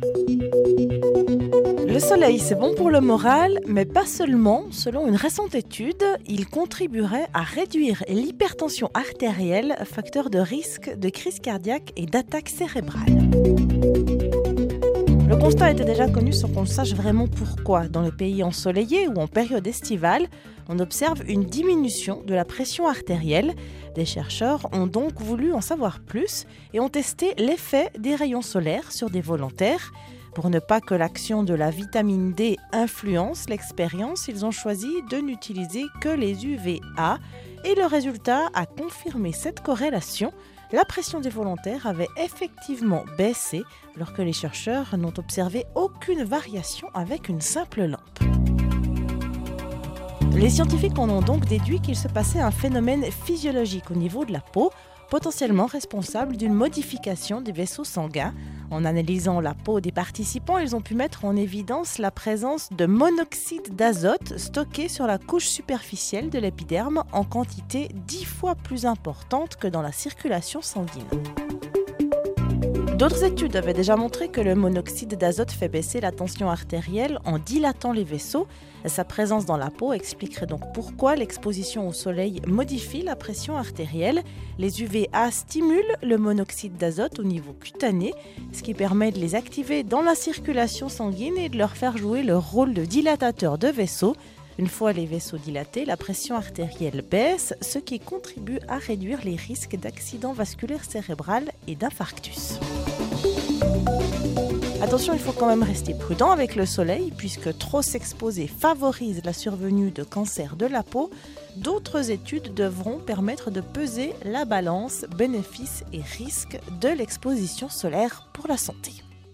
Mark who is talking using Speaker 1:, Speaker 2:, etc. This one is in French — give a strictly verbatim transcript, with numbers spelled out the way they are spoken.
Speaker 1: Le soleil, c'est bon pour le moral, mais pas seulement. Selon une récente étude, il contribuerait à réduire l'hypertension artérielle, facteur de risque de crise cardiaque et d'attaque cérébrale. Le constat était déjà connu sans qu'on sache vraiment pourquoi. Dans les pays ensoleillés ou en période estivale, on observe une diminution de la pression artérielle. Des chercheurs ont donc voulu en savoir plus et ont testé l'effet des rayons solaires sur des volontaires. Pour ne pas que l'action de la vitamine D influence l'expérience, ils ont choisi de n'utiliser que les U V A et le résultat a confirmé cette corrélation. La pression des volontaires avait effectivement baissé alors que les chercheurs n'ont observé aucune variation avec une simple lampe. Les scientifiques en ont donc déduit qu'il se passait un phénomène physiologique au niveau de la peau, potentiellement responsable d'une modification des vaisseaux sanguins. En analysant la peau des participants, ils ont pu mettre en évidence la présence de monoxyde d'azote stocké sur la couche superficielle de l'épiderme en quantité dix fois plus importante que dans la circulation sanguine. D'autres études avaient déjà montré que le monoxyde d'azote fait baisser la tension artérielle en dilatant les vaisseaux. Sa présence dans la peau expliquerait donc pourquoi l'exposition au soleil modifie la pression artérielle. Les U V A stimulent le monoxyde d'azote au niveau cutané, ce qui permet de les activer dans la circulation sanguine et de leur faire jouer le rôle de dilatateur de vaisseaux. Une fois les vaisseaux dilatés, la pression artérielle baisse, ce qui contribue à réduire les risques d'accident vasculaire cérébral et d'infarctus. Attention, il faut quand même rester prudent avec le soleil puisque trop s'exposer favorise la survenue de cancers de la peau. D'autres études devront permettre de peser la balance bénéfices et risques de l'exposition solaire pour la santé.